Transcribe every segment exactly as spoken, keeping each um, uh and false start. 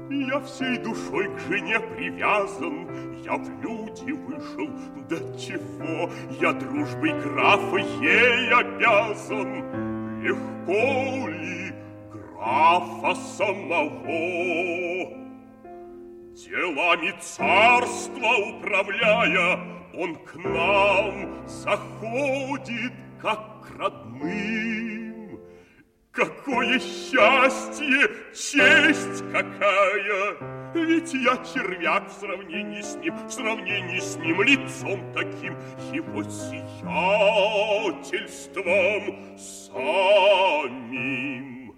Я всей душой к жене привязан, я в люди вышел, да чего, я дружбой графа ей обязан. Легко ли графа самого? Делами царства управляя, он к нам заходит, как к родным. Какое счастье, честь какая! Ведь я червяк в сравнении с ним, в сравнении с ним лицом таким, его сиятельством самим.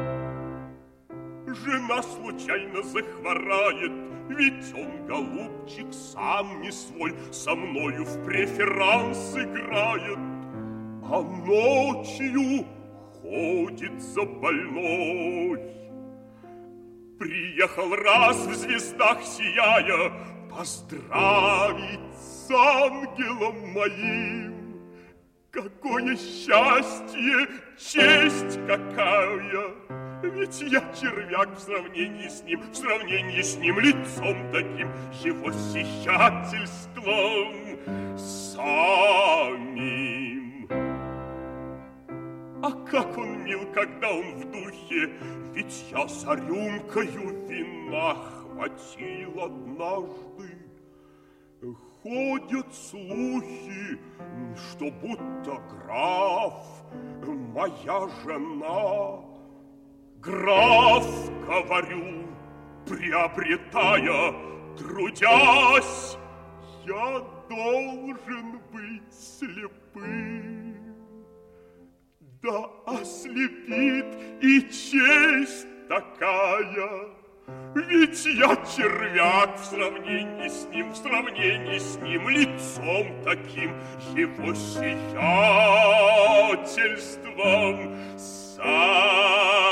Жена случайно захворает, ведь он, голубчик, сам не свой, со мною в преферанс играет, а ночью ходит за больной. Приехал раз в звездах сияя поздравить с ангелом моим. Какое счастье, честь какая! Ведь я червяк в сравнении с ним, в сравнении с ним лицом таким, его сиятельством самим. А как он мил, когда он в духе, ведь я за рюмкою вина хватил однажды. Ходят слухи, что будто граф моя жена. Граф, говорю, приобретая, трудясь, я должен быть слепым. Да ослепит и честь такая, ведь я червяк в сравнении с ним, в сравнении с ним, лицом таким, его сиятельством сам.